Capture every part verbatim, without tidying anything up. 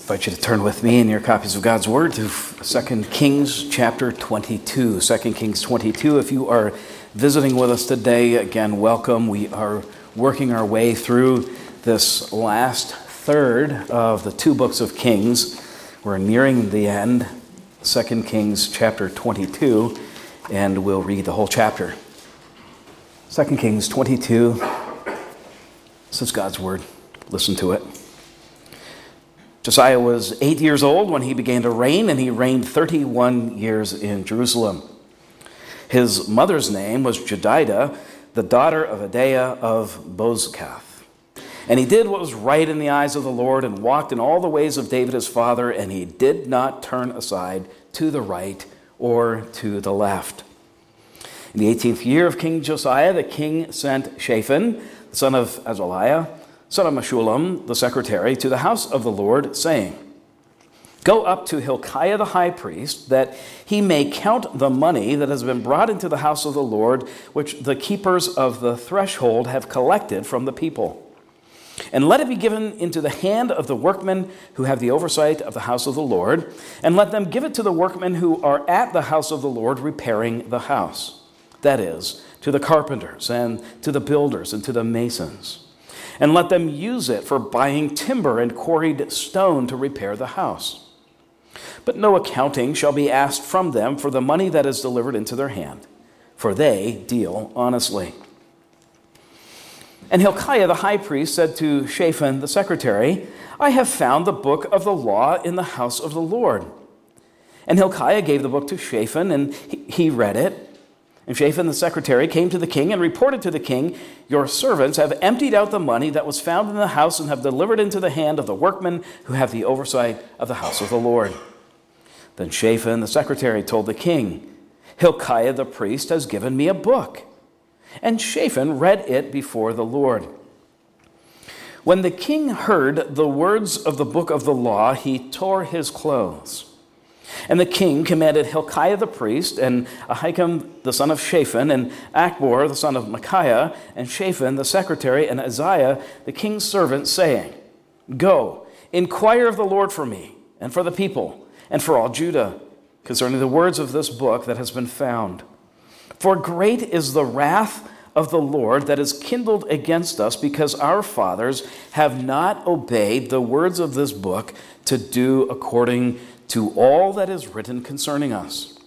I invite you to turn with me in your copies of God's Word to Second Kings chapter twenty-two. Second Kings twenty-two. If you are visiting with us today, again, welcome. We are working our way through this last third of the two books of Kings. We're nearing the end, Second Kings chapter twenty-two, and we'll read the whole chapter. Second Kings twenty-two. This is God's Word. Listen to it. Josiah was eight years old when he began to reign, and he reigned thirty-one years in Jerusalem. His mother's name was Jedidah, the daughter of Adaiah of Bozkath. And he did what was right in the eyes of the Lord and walked in all the ways of David his father, and he did not turn aside to the right or to the left. In the eighteenth year of King Josiah, the king sent Shaphan, the son of Azaliah, son of Meshullam, the secretary, to the house of the Lord, saying, "Go up to Hilkiah the high priest, that he may count the money that has been brought into the house of the Lord, which the keepers of the threshold have collected from the people. And let it be given into the hand of the workmen who have the oversight of the house of the Lord, and let them give it to the workmen who are at the house of the Lord repairing the house. That is, to the carpenters, and to the builders, and to the masons. And let them use it for buying timber and quarried stone to repair the house. But no accounting shall be asked from them for the money that is delivered into their hand, for they deal honestly." And Hilkiah the high priest said to Shaphan the secretary, "I have found the book of the law in the house of the Lord." And Hilkiah gave the book to Shaphan, and he read it. And Shaphan the secretary came to the king and reported to the king, "Your servants have emptied out the money that was found in the house and have delivered into the hand of the workmen who have the oversight of the house of the Lord." Then Shaphan the secretary told the king, "Hilkiah the priest has given me a book." And Shaphan read it before the Lord. When the king heard the words of the book of the law, he tore his clothes. And the king commanded Hilkiah the priest, and Ahikam the son of Shaphan, and Achbor the son of Micaiah, and Shaphan the secretary, and Isaiah the king's servant, saying, "Go, inquire of the Lord for me, and for the people, and for all Judah, concerning the words of this book that has been found. For great is the wrath of the Lord that is kindled against us, because our fathers have not obeyed the words of this book to do according to all that is written concerning us."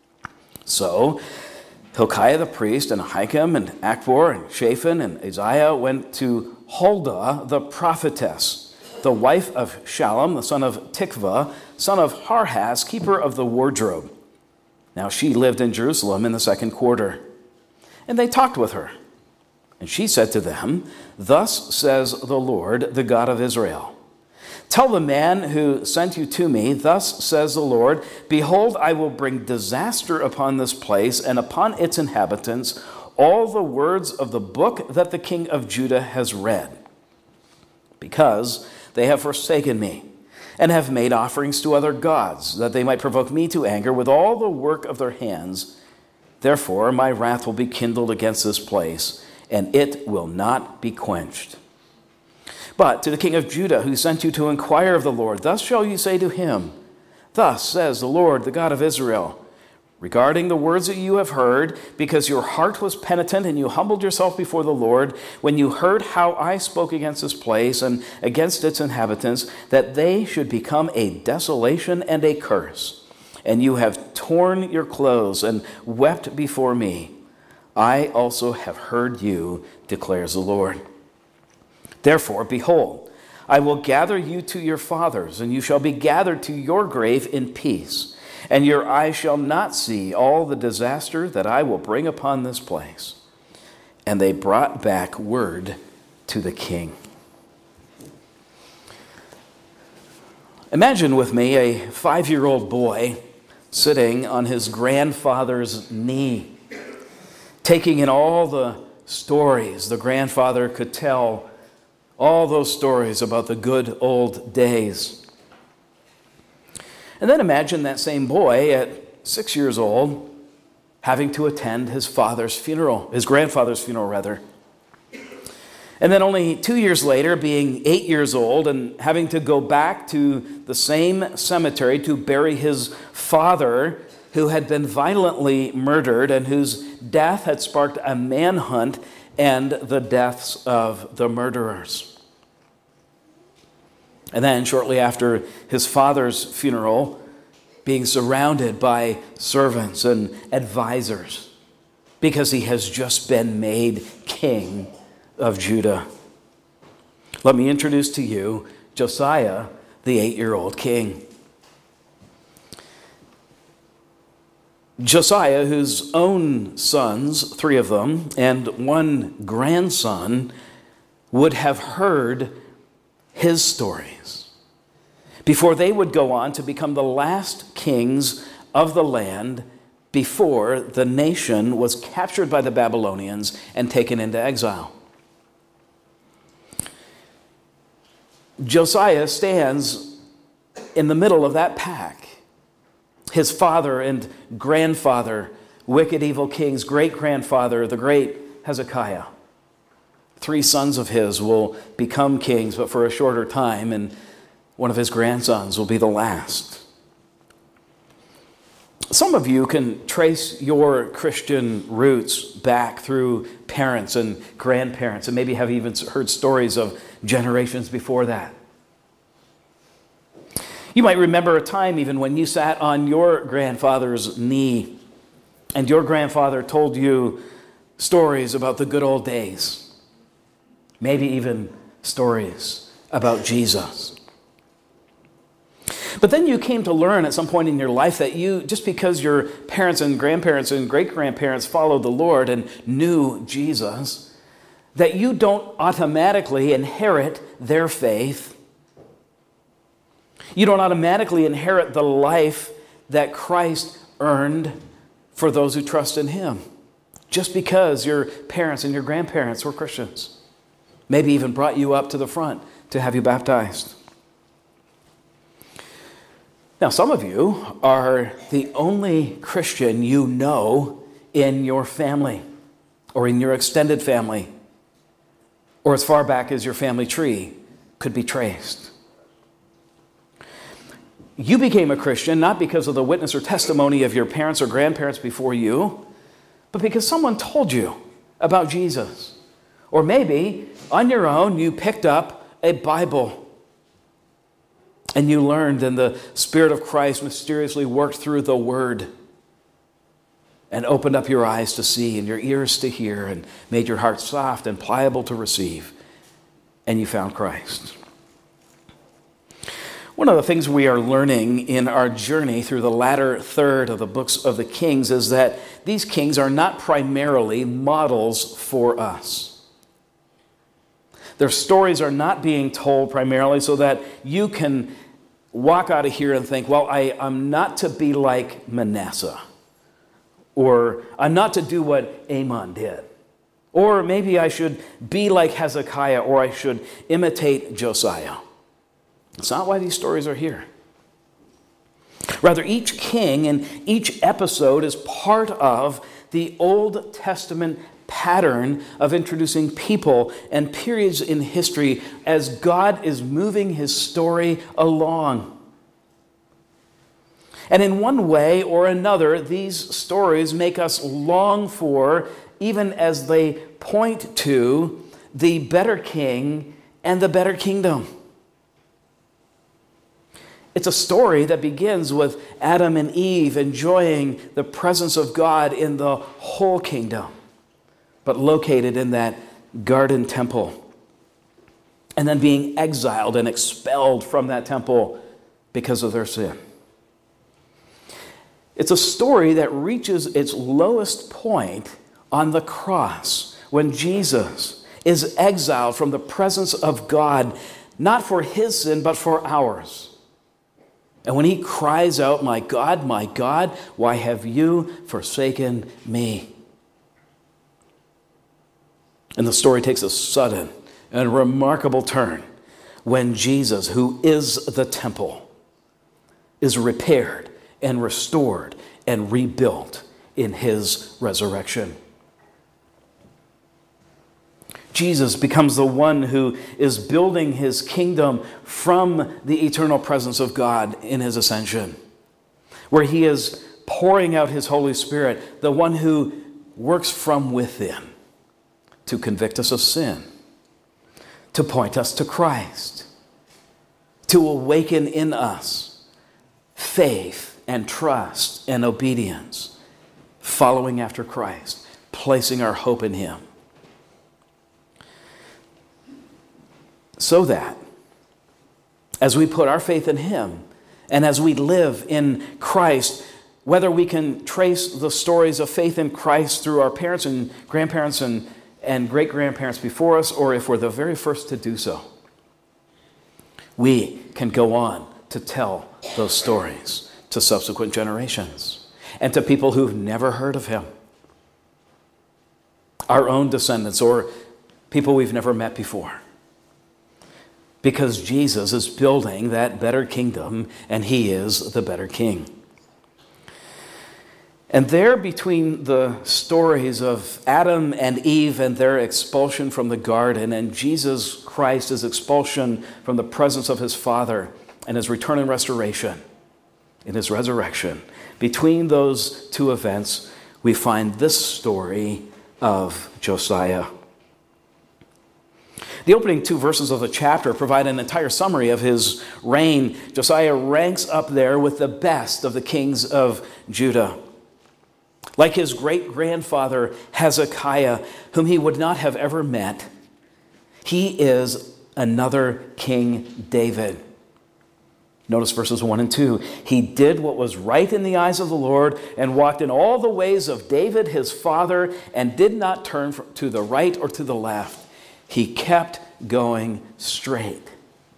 So Hilkiah the priest, and Ahikam, and Achbor, and Shaphan, and Isaiah went to Huldah the prophetess, the wife of Shallum, the son of Tikvah, son of Harhas, keeper of the wardrobe. Now she lived in Jerusalem in the second quarter. And they talked with her. And she said to them, "Thus says the Lord, the God of Israel, tell the man who sent you to me, thus says the Lord, behold, I will bring disaster upon this place and upon its inhabitants all the words of the book that the king of Judah has read, because they have forsaken me and have made offerings to other gods, that they might provoke me to anger with all the work of their hands. Therefore my wrath will be kindled against this place, and it will not be quenched. But to the king of Judah, who sent you to inquire of the Lord, thus shall you say to him, thus says the Lord, the God of Israel, regarding the words that you have heard, because your heart was penitent and you humbled yourself before the Lord, when you heard how I spoke against this place and against its inhabitants, that they should become a desolation and a curse, and you have torn your clothes and wept before me, I also have heard you, declares the Lord. Therefore, behold, I will gather you to your fathers, and you shall be gathered to your grave in peace, and your eyes shall not see all the disaster that I will bring upon this place." And they brought back word to the king. Imagine with me a five-year-old boy sitting on his grandfather's knee, taking in all the stories the grandfather could tell, all those stories about the good old days. And then imagine that same boy at six years old having to attend his father's funeral, his grandfather's funeral rather. And then only two years later, being eight years old and having to go back to the same cemetery to bury his father, who had been violently murdered and whose death had sparked a manhunt and the deaths of the murderers. And then shortly after his father's funeral, being surrounded by servants and advisors because he has just been made king of Judah. Let me introduce to you Josiah, the eight-year-old king. Josiah, whose own sons, three of them, and one grandson, would have heard his stories before they would go on to become the last kings of the land before the nation was captured by the Babylonians and taken into exile. Josiah stands in the middle of that pack. His father and grandfather, wicked, evil kings, great-grandfather, the great Hezekiah. Three sons of his will become kings, but for a shorter time, and one of his grandsons will be the last. Some of you can trace your Christian roots back through parents and grandparents, and maybe have even heard stories of generations before that. You might remember a time even when you sat on your grandfather's knee and your grandfather told you stories about the good old days. Maybe even stories about Jesus. But then you came to learn at some point in your life that you, just because your parents and grandparents and great-grandparents followed the Lord and knew Jesus, that you don't automatically inherit their faith. You don't automatically inherit the life that Christ earned for those who trust in him, just because your parents and your grandparents were Christians. Maybe even brought you up to the front to have you baptized. Now, some of you are the only Christian you know in your family or in your extended family, or as far back as your family tree could be traced. You became a Christian not because of the witness or testimony of your parents or grandparents before you, but because someone told you about Jesus. Or maybe on your own you picked up a Bible and you learned, and the Spirit of Christ mysteriously worked through the Word and opened up your eyes to see and your ears to hear and made your heart soft and pliable to receive, and you found Christ. One of the things we are learning in our journey through the latter third of the books of the Kings is that these kings are not primarily models for us. Their stories are not being told primarily so that you can walk out of here and think, well, I, I'm not to be like Manasseh, or I'm not to do what Amon did, or maybe I should be like Hezekiah, or I should imitate Josiah. It's not why these stories are here. Rather, each king and each episode is part of the Old Testament pattern of introducing people and periods in history as God is moving his story along. And in one way or another, these stories make us long for, even as they point to, the better king and the better kingdom. It's a story that begins with Adam and Eve enjoying the presence of God in the whole kingdom, but located in that garden temple, and then being exiled and expelled from that temple because of their sin. It's a story that reaches its lowest point on the cross when Jesus is exiled from the presence of God, not for his sin, but for ours. And when he cries out, "My God, my God, why have you forsaken me?" And the story takes a sudden and remarkable turn when Jesus, who is the temple, is repaired and restored and rebuilt in his resurrection. Jesus becomes the one who is building his kingdom from the eternal presence of God in his ascension, where he is pouring out his Holy Spirit, the one who works from within to convict us of sin, to point us to Christ, to awaken in us faith and trust and obedience, following after Christ, placing our hope in him. So that as we put our faith in him and as we live in Christ, whether we can trace the stories of faith in Christ through our parents and grandparents and, and great-grandparents before us, or if we're the very first to do so, we can go on to tell those stories to subsequent generations and to people who've never heard of him, our own descendants or people we've never met before. Because Jesus is building that better kingdom, and he is the better king. And there, between the stories of Adam and Eve and their expulsion from the garden, and Jesus Christ's expulsion from the presence of his Father and his return and restoration in his resurrection, between those two events, we find this story of Josiah. The opening two verses of the chapter provide an entire summary of his reign. Josiah ranks up there with the best of the kings of Judah. Like his great-grandfather Hezekiah, whom he would not have ever met, he is another King David. Notice verses one and two. He did what was right in the eyes of the Lord and walked in all the ways of David his father and did not turn to the right or to the left. He kept going straight.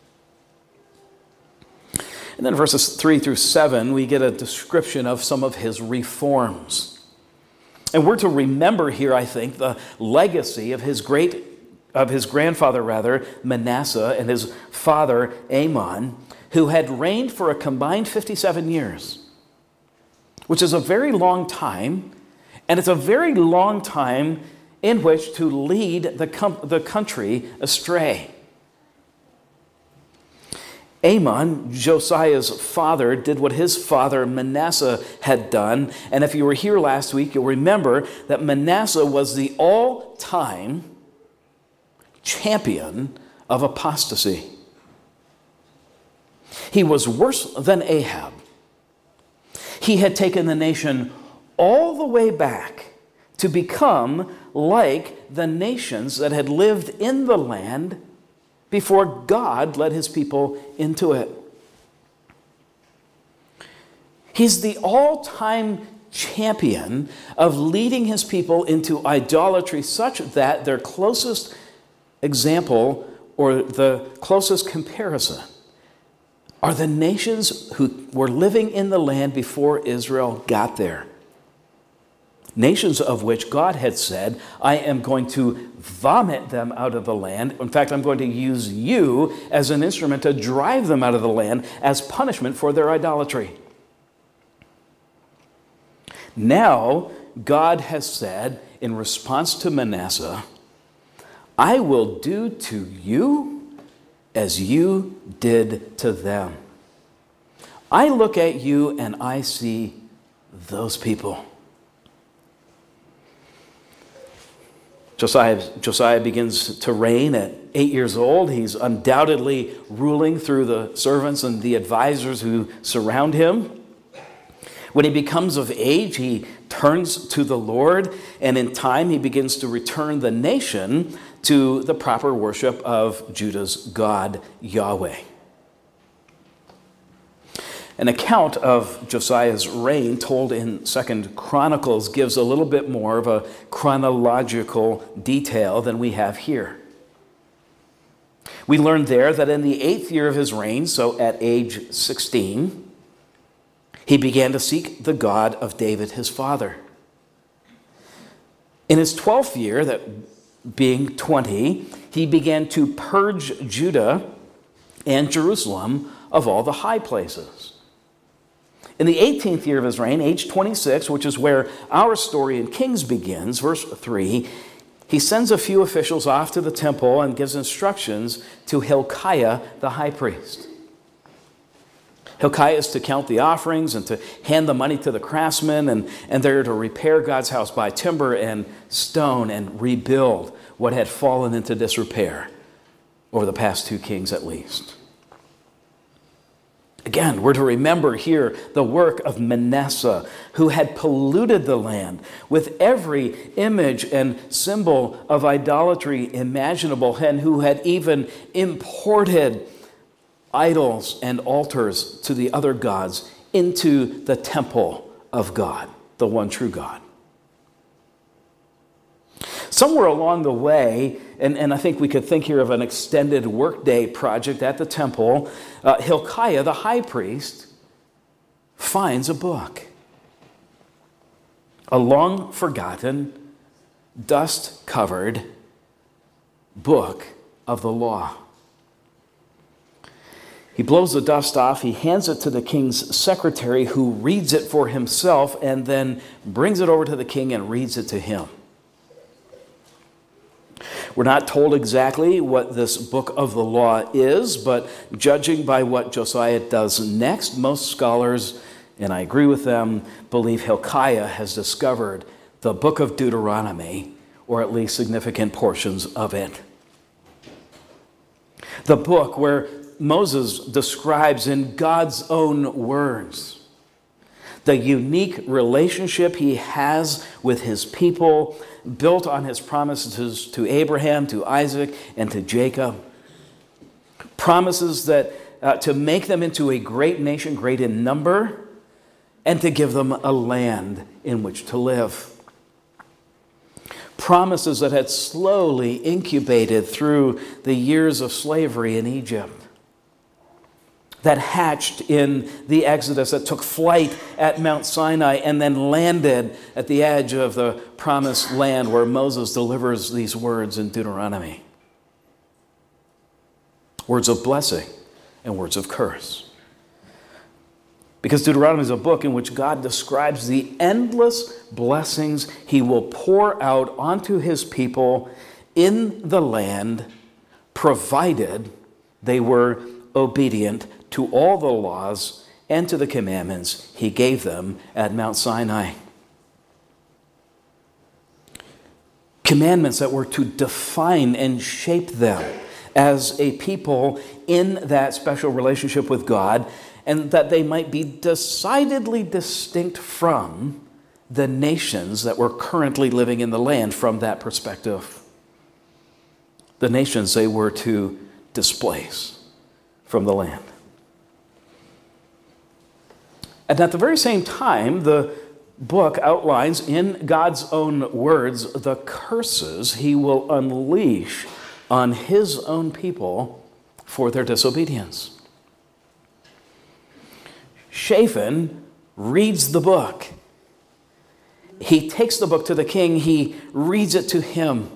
And then verses three through seven, we get a description of some of his reforms. And we're to remember here, I think, the legacy of his great, of his grandfather, rather, Manasseh, and his father, Amon, who had reigned for a combined fifty-seven years, which is a very long time, and it's a very long time in which to lead the, com- the country astray. Amon, Josiah's father, did what his father Manasseh had done. And if you were here last week, you'll remember that Manasseh was the all-time champion of apostasy. He was worse than Ahab. He had taken the nation all the way back to become like the nations that had lived in the land before God led his people into it. He's the all-time champion of leading his people into idolatry such that their closest example or the closest comparison are the nations who were living in the land before Israel got there. Nations of which God had said, I am going to vomit them out of the land. In fact, I'm going to use you as an instrument to drive them out of the land as punishment for their idolatry. Now, God has said, in response to Manasseh, I will do to you as you did to them. I look at you and I see those people. Josiah, Josiah begins to reign at eight years old. He's undoubtedly ruling through the servants and the advisors who surround him. When he becomes of age, he turns to the Lord, and in time he begins to return the nation to the proper worship of Judah's God, Yahweh. An account of Josiah's reign told in Second Chronicles gives a little bit more of a chronological detail than we have here. We learn there that in the eighth year of his reign, so at age sixteen, he began to seek the God of David his father. In his twelfth year, that being twenty, he began to purge Judah and Jerusalem of all the high places. In the eighteenth year of his reign, age twenty-six, which is where our story in Kings begins, verse three, he sends a few officials off to the temple and gives instructions to Hilkiah, the high priest. Hilkiah is to count the offerings and to hand the money to the craftsmen, and, and they're to repair God's house by timber and stone and rebuild what had fallen into disrepair over the past two kings at least. Again, we're to remember here the work of Manasseh, who had polluted the land with every image and symbol of idolatry imaginable, and who had even imported idols and altars to the other gods into the temple of God, the one true God. Somewhere along the way, and, and I think we could think here of an extended workday project at the temple, uh, Hilkiah, the high priest, finds a book. A long-forgotten, dust-covered book of the law. He blows the dust off, he hands it to the king's secretary, who reads it for himself and then brings it over to the king and reads it to him. We're not told exactly what this book of the law is, but judging by what Josiah does next, most scholars, and I agree with them, believe Hilkiah has discovered the book of Deuteronomy, or at least significant portions of it. The book where Moses describes in God's own words the unique relationship he has with his people, built on his promises to Abraham, to Isaac, and to Jacob. Promises that uh, to make them into a great nation, great in number, and to give them a land in which to live. Promises that had slowly incubated through the years of slavery in Egypt, that hatched in the Exodus, that took flight at Mount Sinai and then landed at the edge of the promised land where Moses delivers these words in Deuteronomy. Words of blessing and words of curse. Because Deuteronomy is a book in which God describes the endless blessings he will pour out onto his people in the land, provided they were obedient to all the laws and to the commandments he gave them at Mount Sinai. Commandments that were to define and shape them as a people in that special relationship with God, and that they might be decidedly distinct from the nations that were currently living in the land from that perspective. The nations they were to displace from the land. And at the very same time, the book outlines in God's own words the curses he will unleash on his own people for their disobedience. Shaphan reads the book. He takes the book to the king. He reads it to him.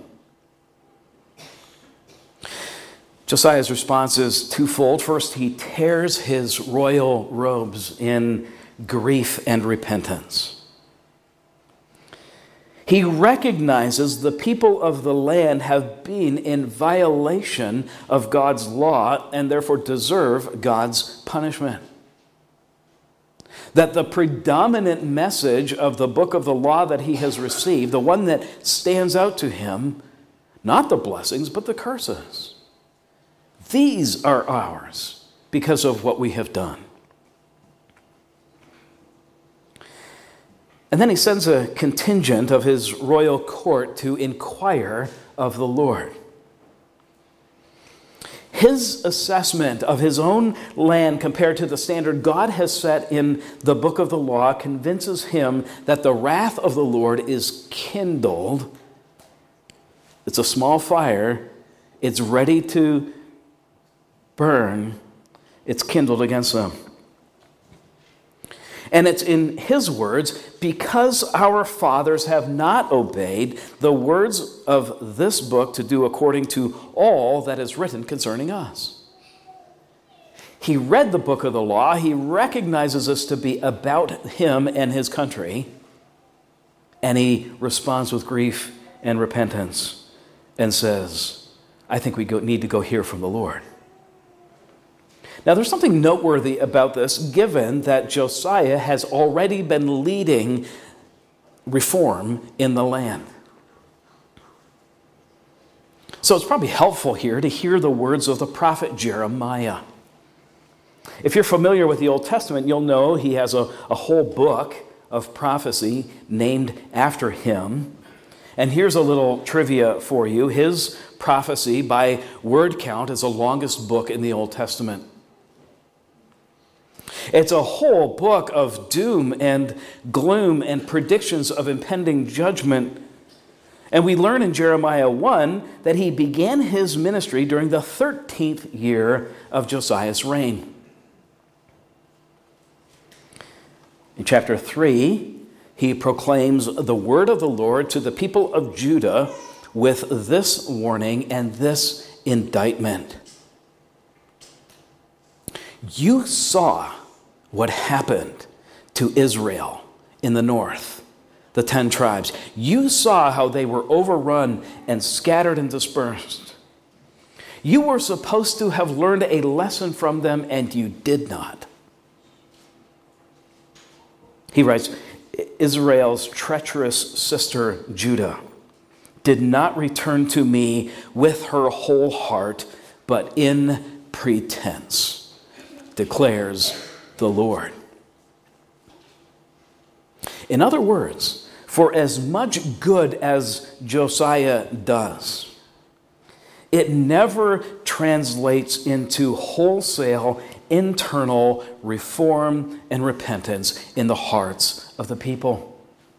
Josiah's response is twofold. First, he tears his royal robes in grief and repentance. He recognizes the people of the land have been in violation of God's law and therefore deserve God's punishment. That the predominant message of the book of the law that he has received, the one that stands out to him, not the blessings, but the curses. These are ours because of what we have done. And then he sends a contingent of his royal court to inquire of the Lord. His assessment of his own land compared to the standard God has set in the book of the law convinces him that the wrath of the Lord is kindled. It's a small fire. It's ready to burn. It's kindled against them. And it's in his words, because our fathers have not obeyed the words of this book to do according to all that is written concerning us. He read the book of the law. He recognizes this to be about him and his country. And he responds with grief and repentance. and says, I think we go, need to go hear from the Lord. Now, there's something noteworthy about this, given that Josiah has already been leading reform in the land. So it's probably helpful here to hear the words of the prophet Jeremiah. If you're familiar with the Old Testament, you'll know he has a, a whole book of prophecy named after him. And here's a little trivia for you. His prophecy, by word count, is the longest book in the Old Testament. It's a whole book of doom and gloom and predictions of impending judgment. And we learn in Jeremiah one that he began his ministry during the thirteenth year of Josiah's reign. In chapter three, he proclaims the word of the Lord to the people of Judah with this warning and this indictment. You saw what happened to Israel in the north, the ten tribes. You saw how they were overrun and scattered and dispersed. You were supposed to have learned a lesson from them, and you did not. He writes, Israel's treacherous sister Judah did not return to me with her whole heart, but in pretense, declares the Lord. In other words, for as much good as Josiah does, it never translates into wholesale internal reform and repentance in the hearts of the people.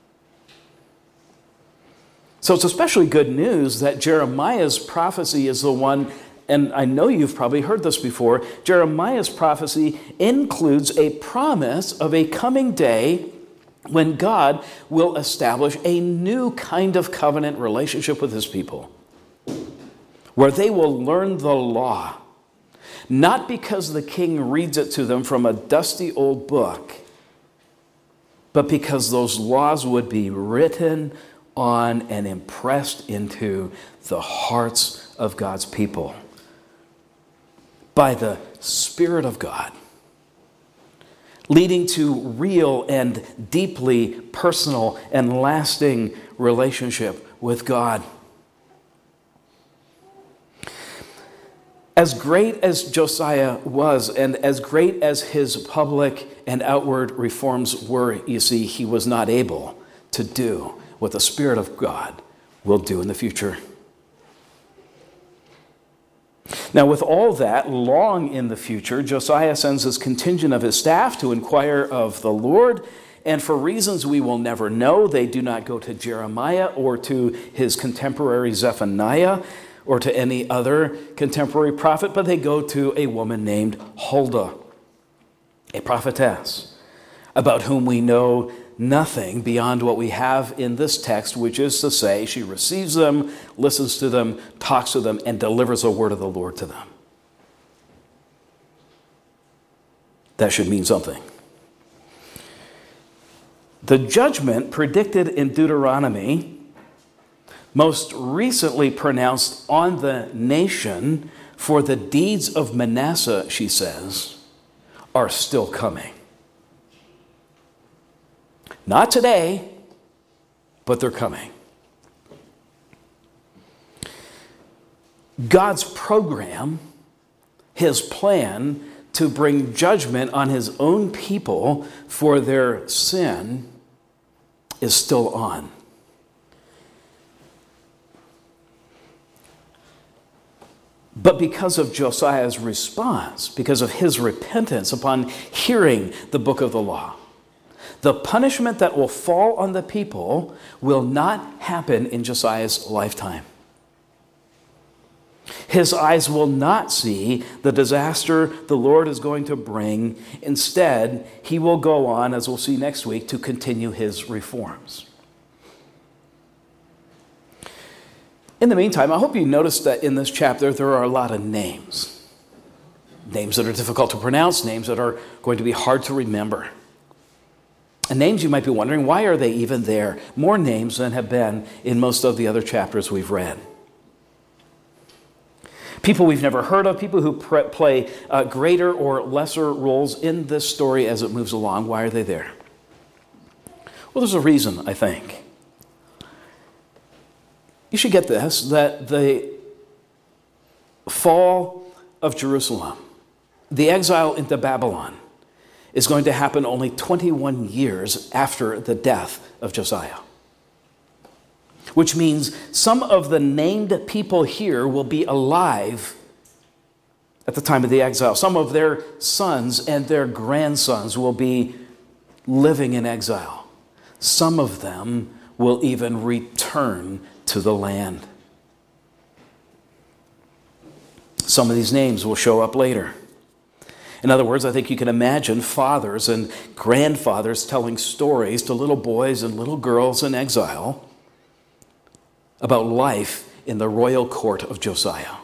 So it's especially good news that Jeremiah's prophecy is the one, and I know you've probably heard this before, Jeremiah's prophecy includes a promise of a coming day when God will establish a new kind of covenant relationship with his people, where they will learn the law, not because the king reads it to them from a dusty old book, but because those laws would be written on and impressed into the hearts of God's people by the Spirit of God, leading to real and deeply personal and lasting relationship with God. As great as Josiah was, and as great as his public and outward reforms were, you see, he was not able to do what the Spirit of God will do in the future. Now, with all that, long in the future, Josiah sends his contingent of his staff to inquire of the Lord, and for reasons we will never know, they do not go to Jeremiah or to his contemporary Zephaniah or to any other contemporary prophet, but they go to a woman named Huldah, a prophetess, about whom we know nothing beyond what we have in this text, which is to say, she receives them, listens to them, talks to them, and delivers a word of the Lord to them. That should mean something. The judgment predicted in Deuteronomy, most recently pronounced on the nation for the deeds of Manasseh, she says, are still coming. Not today, but they're coming. God's program, his plan to bring judgment on his own people for their sin, is still on. But because of Josiah's response, because of his repentance upon hearing the book of the law, the punishment that will fall on the people will not happen in Josiah's lifetime. His eyes will not see the disaster the Lord is going to bring. Instead, he will go on, as we'll see next week, to continue his reforms. In the meantime, I hope you noticed that in this chapter there are a lot of names. Names that are difficult to pronounce, names that are going to be hard to remember. And names you might be wondering, why are they even there? More names than have been in most of the other chapters we've read. People we've never heard of, people who pre- play uh, greater or lesser roles in this story as it moves along. Why are they there? Well, there's a reason, I think. You should get this, that the fall of Jerusalem, the exile into Babylon, is going to happen only twenty-one years after the death of Josiah. Which means some of the named people here will be alive at the time of the exile. Some of their sons and their grandsons will be living in exile. Some of them will even return to the land. Some of these names will show up later. In other words, I think you can imagine fathers and grandfathers telling stories to little boys and little girls in exile about life in the royal court of Josiah.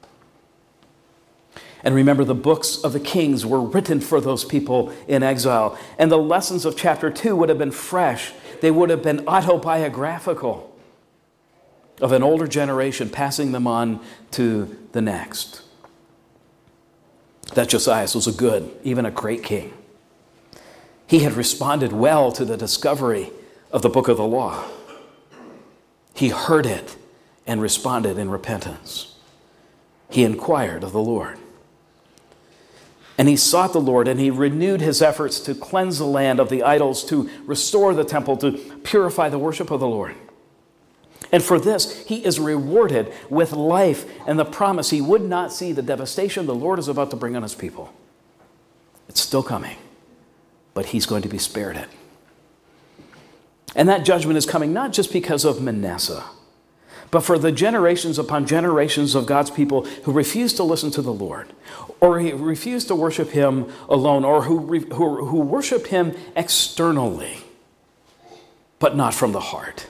And remember, the books of the kings were written for those people in exile. And the lessons of chapter two would have been fresh. They would have been autobiographical of an older generation, passing them on to the next. That Josiah was a good, even a great king. He had responded well to the discovery of the book of the law. He heard it and responded in repentance. He inquired of the Lord. And he sought the Lord, and he renewed his efforts to cleanse the land of the idols, to restore the temple, to purify the worship of the Lord. And for this, he is rewarded with life and the promise he would not see the devastation the Lord is about to bring on his people. It's still coming, but he's going to be spared it. And that judgment is coming not just because of Manasseh, but for the generations upon generations of God's people who refuse to listen to the Lord, or who refuse to worship him alone, or who, who, who worship him externally, but not from the heart.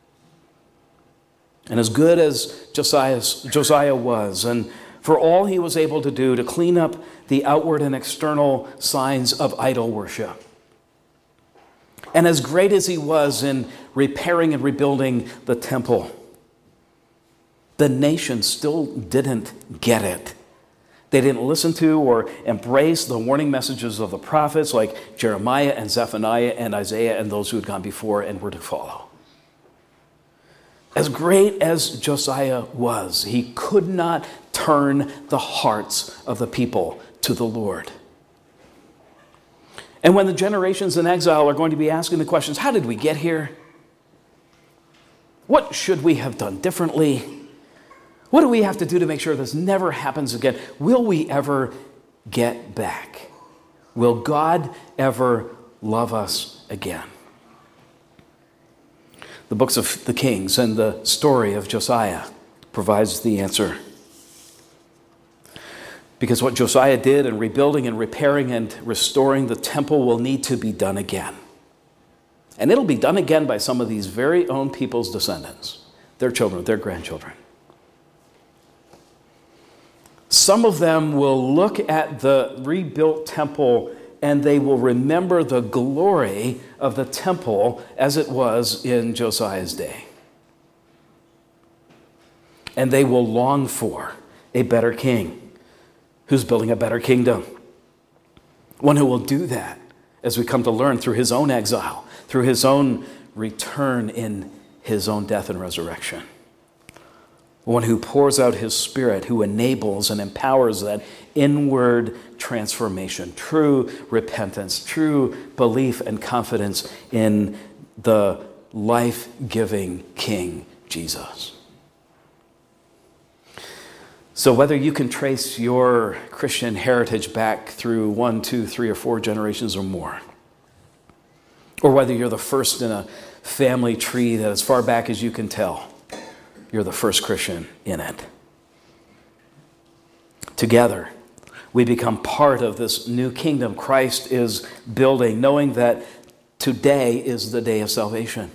And as good as Josiah, Josiah was, and for all he was able to do to clean up the outward and external signs of idol worship, and as great as he was in repairing and rebuilding the temple, the nation still didn't get it. They didn't listen to or embrace the warning messages of the prophets like Jeremiah and Zephaniah and Isaiah and those who had gone before and were to follow. As great as Josiah was, he could not turn the hearts of the people to the Lord. And when the generations in exile are going to be asking the questions, how did we get here? What should we have done differently? What do we have to do to make sure this never happens again? Will we ever get back? Will God ever love us again? The books of the Kings and the story of Josiah provides the answer. Because what Josiah did in rebuilding and repairing and restoring the temple will need to be done again. And it'll be done again by some of these very own people's descendants, their children, their grandchildren. Some of them will look at the rebuilt temple and they will remember the glory of the temple as it was in Josiah's day. And they will long for a better king who's building a better kingdom. One who will do that, as we come to learn, through his own exile, through his own return in his own death and resurrection. One who pours out his Spirit, who enables and empowers that inward transformation, true repentance, true belief and confidence in the life-giving King Jesus. So whether you can trace your Christian heritage back through one, two, three, or four generations or more, or whether you're the first in a family tree that as far back as you can tell, you're the first Christian in it. Together, we become part of this new kingdom Christ is building, knowing that today is the day of salvation.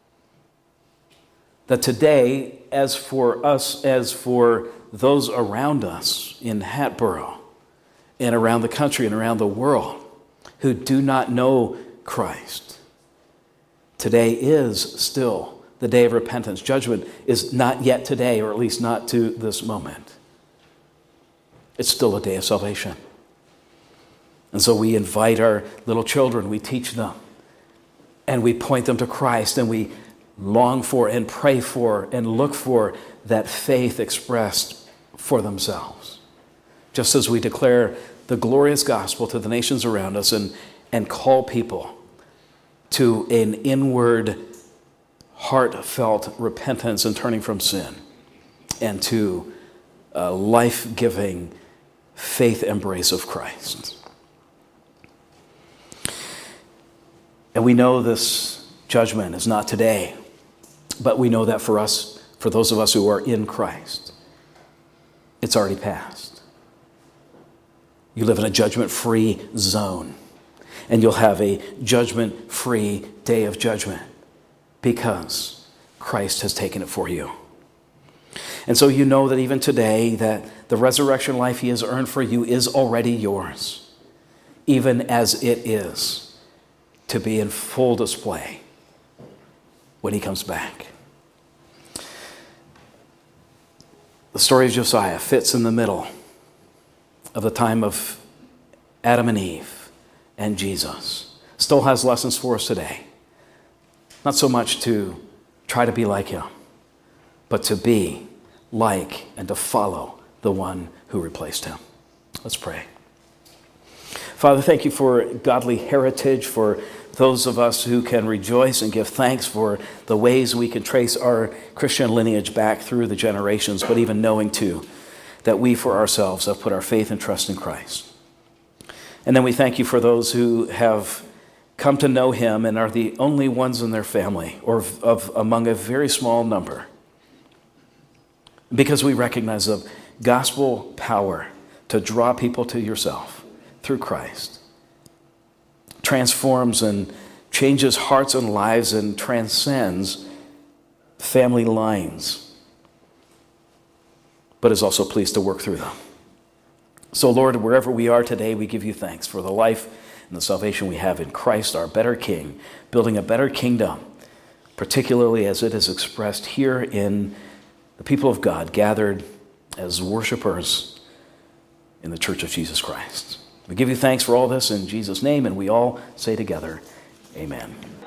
That today, as for us, as for those around us in Hatboro and around the country and around the world who do not know Christ, today is still the day of repentance. Judgment is not yet today, or at least not to this moment. It's still a day of salvation. And so we invite our little children, we teach them, and we point them to Christ, and we long for and pray for and look for that faith expressed for themselves. Just as we declare the glorious gospel to the nations around us and, and call people to an inward, heartfelt repentance and turning from sin, and to a life-giving faith embrace of Christ. And we know this judgment is not today, but we know that for us, for those of us who are in Christ, it's already passed. You live in a judgment-free zone, and you'll have a judgment-free day of judgment because Christ has taken it for you. And so you know that even today, that the resurrection life he has earned for you is already yours, even as it is to be in full display when he comes back. The story of Josiah fits in the middle of the time of Adam and Eve and Jesus. Still has lessons for us today. Not so much to try to be like him, but to be like and to follow the one who replaced him. Let's pray. Father, thank you for godly heritage, for those of us who can rejoice and give thanks for the ways we can trace our Christian lineage back through the generations, but even knowing too that we for ourselves have put our faith and trust in Christ. And then we thank you for those who have come to know him and are the only ones in their family, or of, of among a very small number, because we recognize the gospel power to draw people to yourself through Christ. Transforms and changes hearts and lives and transcends family lines, but is also pleased to work through them. So Lord, wherever we are today, we give you thanks for the life and the salvation we have in Christ, our better King, building a better kingdom, particularly as it is expressed here in the people of God gathered as worshipers in the Church of Jesus Christ. We give you thanks for all this in Jesus' name, and we all say together, amen.